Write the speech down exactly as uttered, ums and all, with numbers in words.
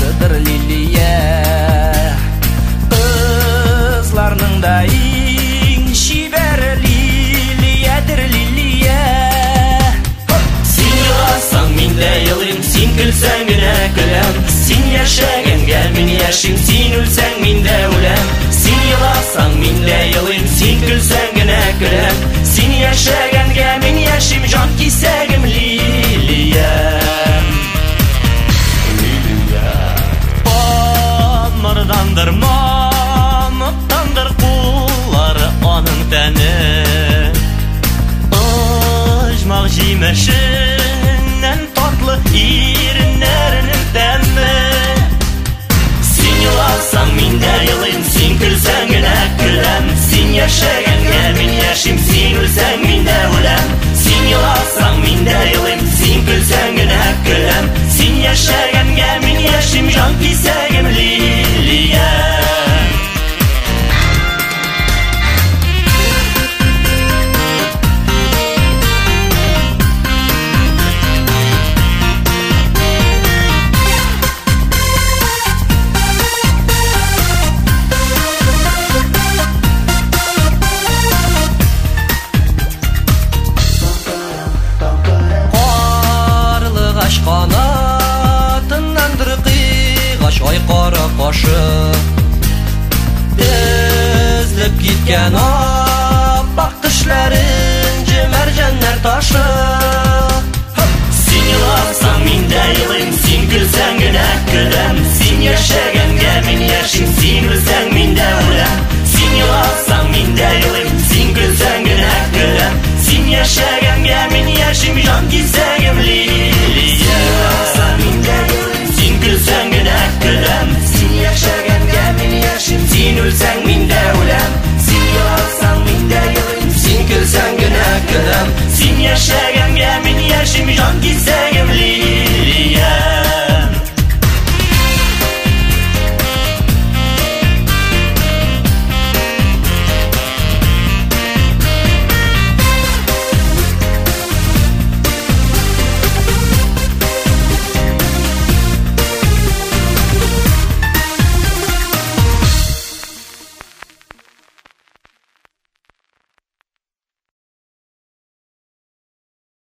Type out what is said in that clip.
башыдыр лилия. Кызларның да иң чибәре лилиядыр лилия. Син еласаң мин дә елыйм, син көлсәң генә көләм. Син яшәгәнгә мин яшим, син үлсәң мин дә үләм. Син еласаң мин дә елыйм, син көлсәң генә көләм. Син яшәгәнгә мин яшим, җан кисәгем лилия. Мамырдандыр, мамыктандыр куллары аның тәне. Оҗмах җимешеннән татлы иреннәренең тәме. Син еласаң мин дә елыйм, син көлсәң генә көләм. Син яшәгәнгә мин яшим, син үлсәң мин дә үләм. Син еласаң мин дә елыйм, син көлсәң генә көләм. Син яшәгәнгә мин яшим, җан кисәгем лилия. Канатыннандыр кыйгач ай кара кашы. Тезлеп киткән ап-ак тешләрен җимәрҗәннәр ташы. Син еласаң мин дә елыйм, син көлсәң генә көләм. Син яшәгәнгә мин яшим,